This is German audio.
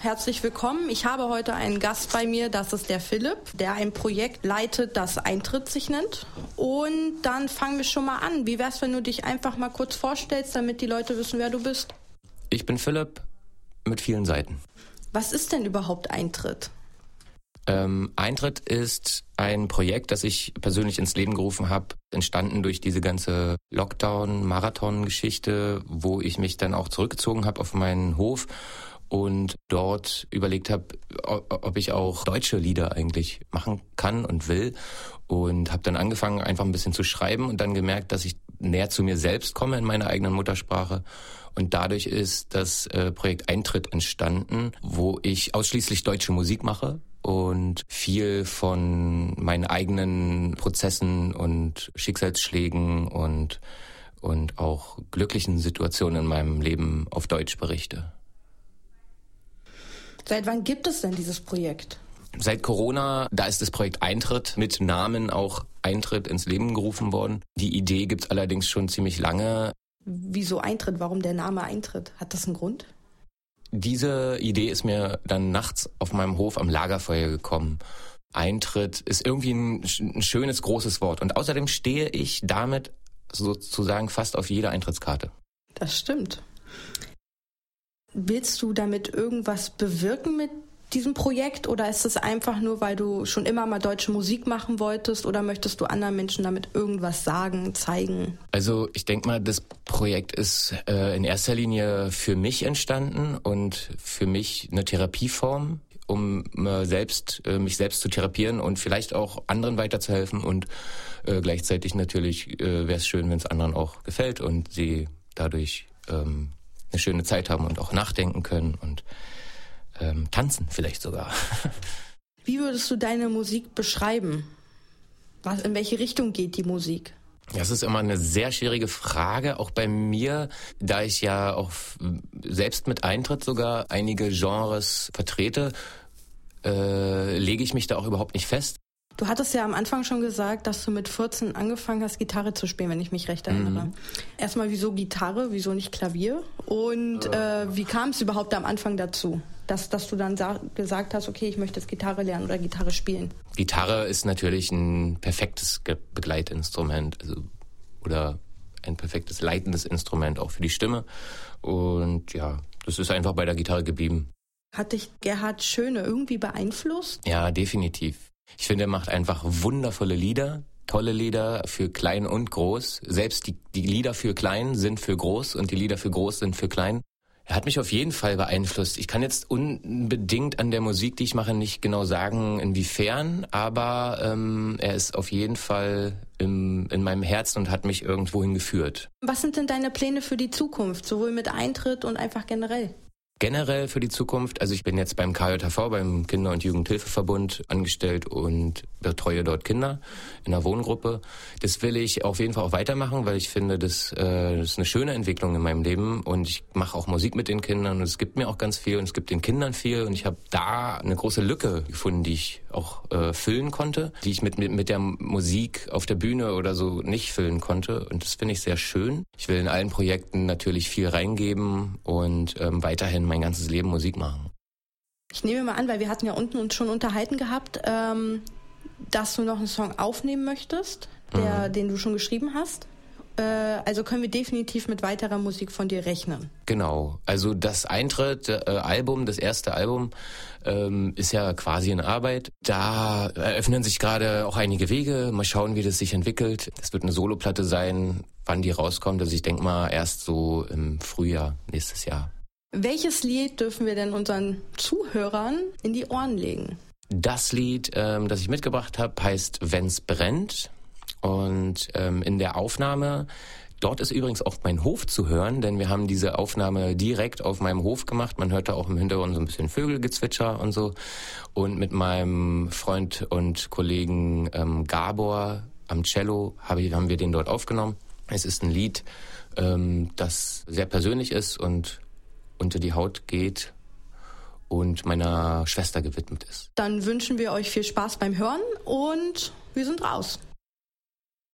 herzlich willkommen. Ich habe heute einen Gast bei mir, das ist der Philipp, der ein Projekt leitet, das Eintritt sich nennt. Und dann fangen wir schon mal an. Wie wär's, wenn du dich einfach mal kurz vorstellst, damit die Leute wissen, wer du bist? Ich bin Philipp mit vielen Seiten. Was ist denn überhaupt Eintritt? Eintritt ist ein Projekt, das ich persönlich ins Leben gerufen habe, entstanden durch diese ganze Lockdown-Marathon-Geschichte, wo ich mich dann auch zurückgezogen habe auf meinen Hof und dort überlegt habe, ob ich auch deutsche Lieder eigentlich machen kann und will, und habe dann angefangen, einfach ein bisschen zu schreiben und dann gemerkt, dass ich näher zu mir selbst komme in meiner eigenen Muttersprache. Und dadurch ist das Projekt Eintritt entstanden, wo ich ausschließlich deutsche Musik mache und viel von meinen eigenen Prozessen und Schicksalsschlägen und auch glücklichen Situationen in meinem Leben auf Deutsch berichte. Seit wann gibt es denn dieses Projekt? Seit Corona, da ist das Projekt Eintritt mit Namen auch Eintritt ins Leben gerufen worden. Die Idee gibt's allerdings schon ziemlich lange. Wieso Eintritt? Warum der Name Eintritt? Hat das einen Grund? Diese Idee ist mir dann nachts auf meinem Hof am Lagerfeuer gekommen. Eintritt ist irgendwie ein schönes, großes Wort. Und außerdem stehe ich damit sozusagen fast auf jeder Eintrittskarte. Das stimmt. Willst du damit irgendwas bewirken mit diesem Projekt, oder ist es einfach nur, weil du schon immer mal deutsche Musik machen wolltest, oder möchtest du anderen Menschen damit irgendwas sagen, zeigen? Also ich denke mal, das Projekt ist in erster Linie für mich entstanden und für mich eine Therapieform, um mich selbst zu therapieren und vielleicht auch anderen weiterzuhelfen, und gleichzeitig natürlich wäre es schön, wenn es anderen auch gefällt und sie dadurch eine schöne Zeit haben und auch nachdenken können und tanzen vielleicht sogar. Wie würdest du deine Musik beschreiben? In welche Richtung geht die Musik? Das ist immer eine sehr schwierige Frage, auch bei mir, da ich ja auch selbst mit Eintritt sogar einige Genres vertrete, lege ich mich da auch überhaupt nicht fest. Du hattest ja am Anfang schon gesagt, dass du mit 14 angefangen hast, Gitarre zu spielen, wenn ich mich recht erinnere. Erstmal, wieso Gitarre, wieso nicht Klavier? Und wie kam es überhaupt am Anfang dazu, dass du dann gesagt hast, okay, ich möchte jetzt Gitarre lernen oder Gitarre spielen? Gitarre ist natürlich ein perfektes Begleitinstrument, oder ein perfektes leitendes Instrument auch für die Stimme. Und ja, das ist einfach bei der Gitarre geblieben. Hat dich Gerhard Schöne irgendwie beeinflusst? Ja, definitiv. Ich finde, er macht einfach wundervolle Lieder, tolle Lieder für klein und groß. Selbst die Lieder für klein sind für groß und die Lieder für groß sind für klein. Er hat mich auf jeden Fall beeinflusst. Ich kann jetzt unbedingt an der Musik, die ich mache, nicht genau sagen, inwiefern, aber er ist auf jeden Fall in meinem Herzen und hat mich irgendwohin geführt. Was sind denn deine Pläne für die Zukunft, sowohl mit Eintritt und einfach generell? Generell für die Zukunft, also ich bin jetzt beim KJV, beim Kinder- und Jugendhilfeverbund angestellt und betreue dort Kinder in einer Wohngruppe. Das will ich auf jeden Fall auch weitermachen, weil ich finde, das ist eine schöne Entwicklung in meinem Leben, und ich mache auch Musik mit den Kindern und es gibt mir auch ganz viel und es gibt den Kindern viel, und ich habe da eine große Lücke gefunden, die ich auch füllen konnte, die ich mit der Musik auf der Bühne oder so nicht füllen konnte, und das finde ich sehr schön. Ich will in allen Projekten natürlich viel reingeben und weiterhin mein ganzes Leben Musik machen. Ich nehme mal an, weil wir hatten ja unten uns schon unterhalten gehabt, dass du noch einen Song aufnehmen möchtest, den du schon geschrieben hast. Also können wir definitiv mit weiterer Musik von dir rechnen. Genau. Also das Eintritt-Album, das erste Album, ist ja quasi in Arbeit. Da eröffnen sich gerade auch einige Wege. Mal schauen, wie das sich entwickelt. Es wird eine Soloplatte sein. Wann die rauskommt, also ich denke mal erst so im Frühjahr nächstes Jahr. Welches Lied dürfen wir denn unseren Zuhörern in die Ohren legen? Das Lied, das ich mitgebracht habe, heißt Wenn's brennt. Und in der Aufnahme, dort ist übrigens auch mein Hof zu hören, denn wir haben diese Aufnahme direkt auf meinem Hof gemacht. Man hört da auch im Hintergrund so ein bisschen Vögelgezwitscher und so. Und mit meinem Freund und Kollegen Gabor am Cello haben wir den dort aufgenommen. Es ist ein Lied, das sehr persönlich ist und unter die Haut geht und meiner Schwester gewidmet ist. Dann wünschen wir euch viel Spaß beim Hören und wir sind raus.